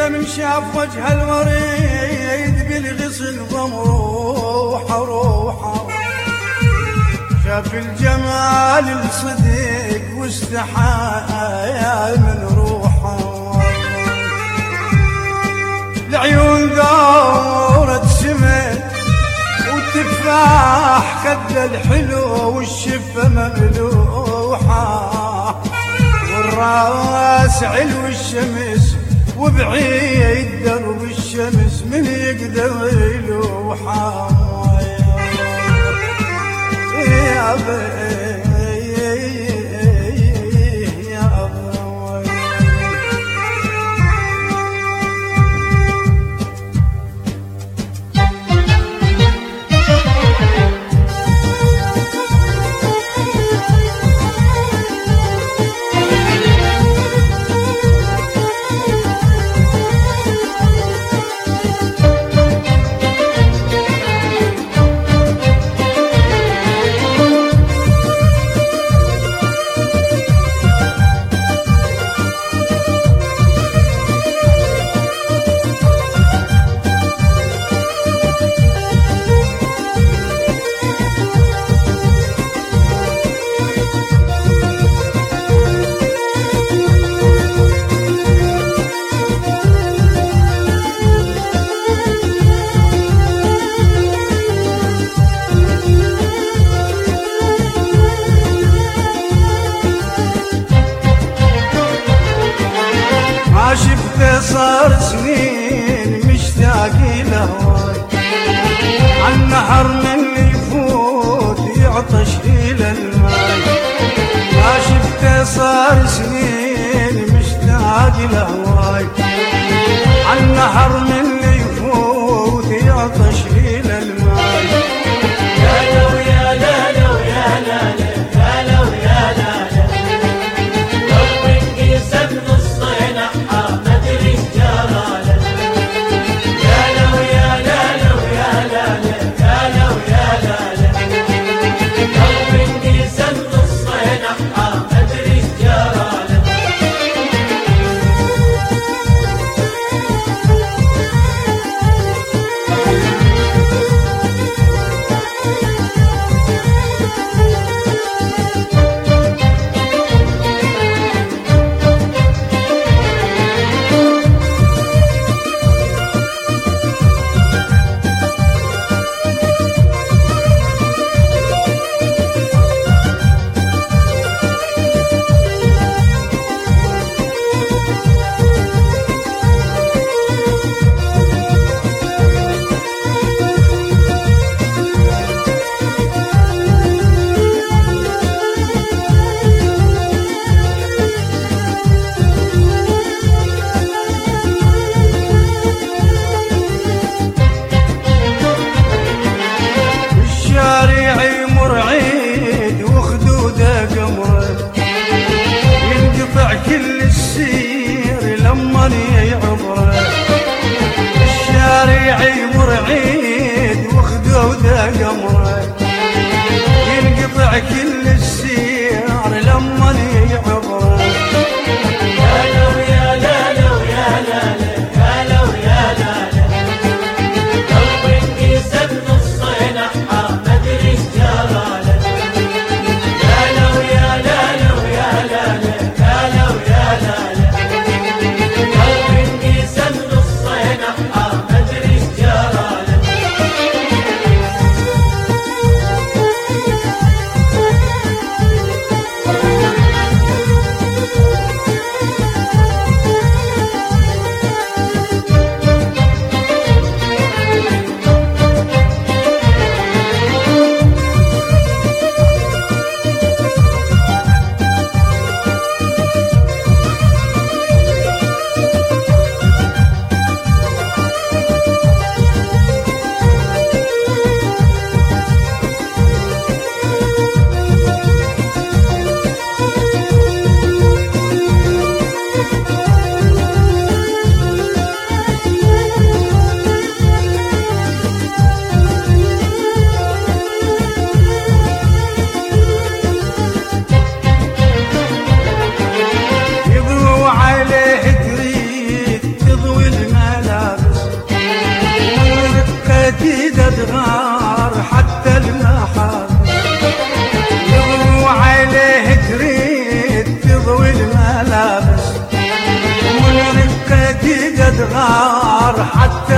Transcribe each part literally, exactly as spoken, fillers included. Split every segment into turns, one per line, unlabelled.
من شاف وجه الوريد بالغصن ضمروحه روحه، شاف الجمال الصديق واستحى من روحه، العيون دورت سمت والتفاح كد الحلو والشفة مملوحة، والراس علو الشمس وبعيد درب الشمس من يقدر يلوحه يا بي ما شفته صار سنين مشتاق لهواي، عالنهر من يفوت يعطش إلى الماي، ما شفته صار سنين مشتاق لهواي، عالنهر من يفوت يعطش إلى الماي،
يا لو يا لا لو يا لا يا لو يا لا لو انقسم نصين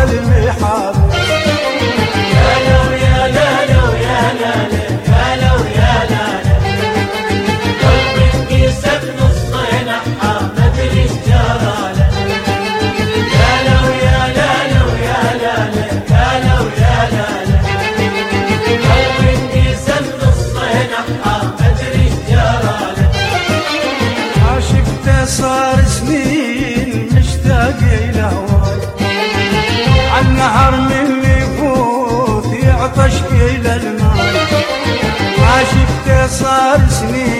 المحاب.
يا لو يا لا لو يا لا يا لو يا لا قلبي انقسم نصين احا ما ادري ايش جراله. يا لو يا لا لو يا لا يا لو يا لا قلبي انقسم نصين احا ما ادري ايش جراله.
ما شفته صار سنين مشتاق لهواك، عالنهر من يفوت يعطش إلى الماء. ما شفته صار سنين